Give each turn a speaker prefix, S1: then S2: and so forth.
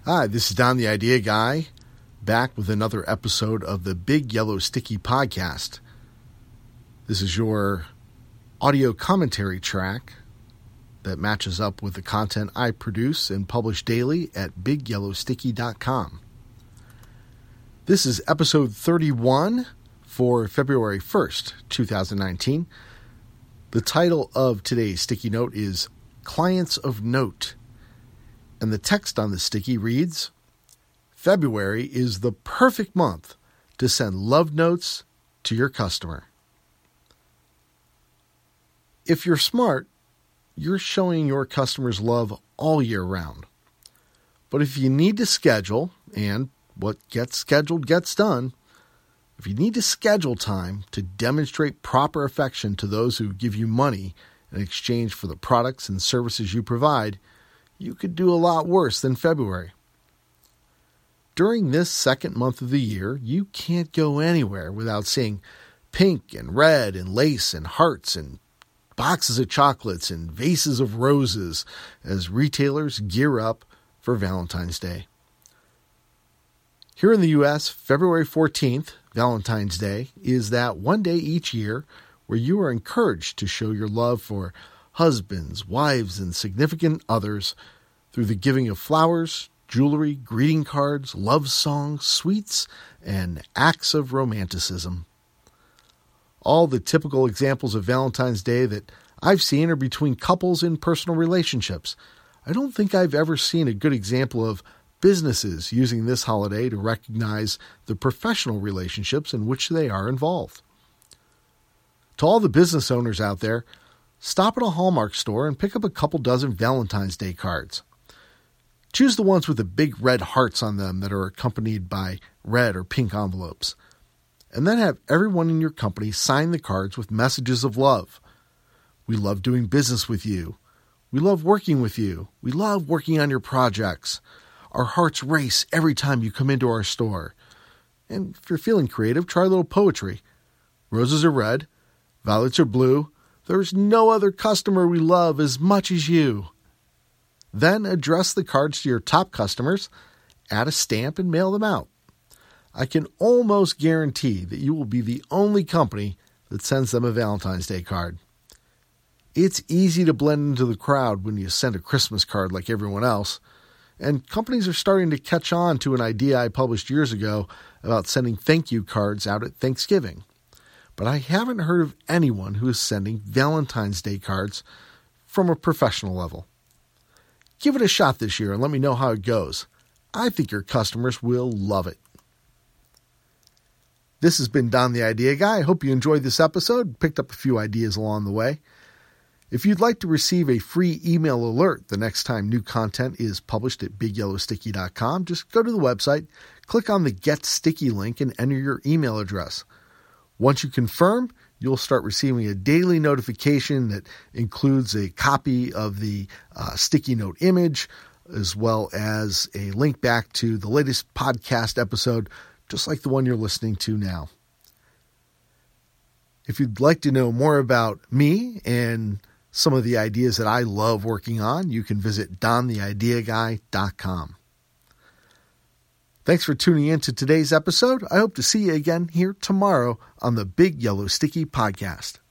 S1: Hi, this is Don the Idea Guy, back with another episode of the Big Yellow Sticky Podcast. This is your audio commentary track that matches up with the content I produce and publish daily at BigYellowSticky.com. This is episode 31 for February 1st, 2019. The title of today's sticky note is Clients of Note. And the text on the sticky reads, February is the perfect month to send love notes to your customer. If you're smart, you're showing your customers love all year round. But if you need to schedule, and what gets scheduled gets done, if you need to schedule time to demonstrate proper affection to those who give you money in exchange for the products and services you provide, you could do a lot worse than February. During this second month of the year, you can't go anywhere without seeing pink and red and lace and hearts and boxes of chocolates and vases of roses as retailers gear up for Valentine's Day. Here in the U.S., February 14th, Valentine's Day, is that one day each year where you are encouraged to show your love for husbands, wives, and significant others through the giving of flowers, jewelry, greeting cards, love songs, sweets, and acts of romanticism. All the typical examples of Valentine's Day that I've seen are between couples in personal relationships. I don't think I've ever seen a good example of businesses using this holiday to recognize the professional relationships in which they are involved. To all the business owners out there, stop at a Hallmark store and pick up a couple dozen Valentine's Day cards. Choose the ones with the big red hearts on them that are accompanied by red or pink envelopes. And then have everyone in your company sign the cards with messages of love. We love doing business with you. We love working with you. We love working on your projects. Our hearts race every time you come into our store. And if you're feeling creative, try a little poetry. Roses are red. Violets are blue. There's no other customer we love as much as you. Then address the cards to your top customers, add a stamp, and mail them out. I can almost guarantee that you will be the only company that sends them a Valentine's Day card. It's easy to blend into the crowd when you send a Christmas card like everyone else, and companies are starting to catch on to an idea I published years ago about sending thank you cards out at Thanksgiving. But I haven't heard of anyone who is sending Valentine's Day cards from a professional level. Give it a shot this year and let me know how it goes. I think your customers will love it. This has been Don the Idea Guy. I hope you enjoyed this episode, picked up a few ideas along the way. If you'd like to receive a free email alert the next time new content is published at BigYellowSticky.com, just go to the website, click on the Get Sticky link, and enter your email address. Once you confirm, you'll start receiving a daily notification that includes a copy of the sticky note image, as well as a link back to the latest podcast episode, just like the one you're listening to now. If you'd like to know more about me and some of the ideas that I love working on, you can visit dontheideaguy.com. Thanks for tuning in to today's episode. I hope to see you again here tomorrow on the Big Yellow Sticky Podcast.